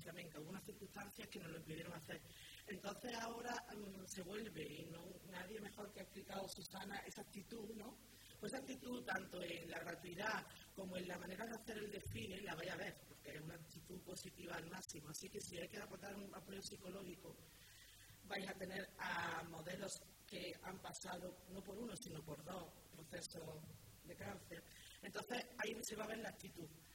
también que algunas circunstancias que nos lo impidieron hacer. Entonces ahora se vuelve, y no, nadie mejor que ha explicado Susana esa actitud, ¿no? Pues esa actitud tanto en la gratuidad como en la manera de hacer el desfile, la vais a ver, porque es una actitud positiva al máximo. Así que si hay que aportar un apoyo psicológico, vais a tener a modelos que han pasado no por uno, sino por dos procesos de cáncer. Entonces ahí se va a ver la actitud.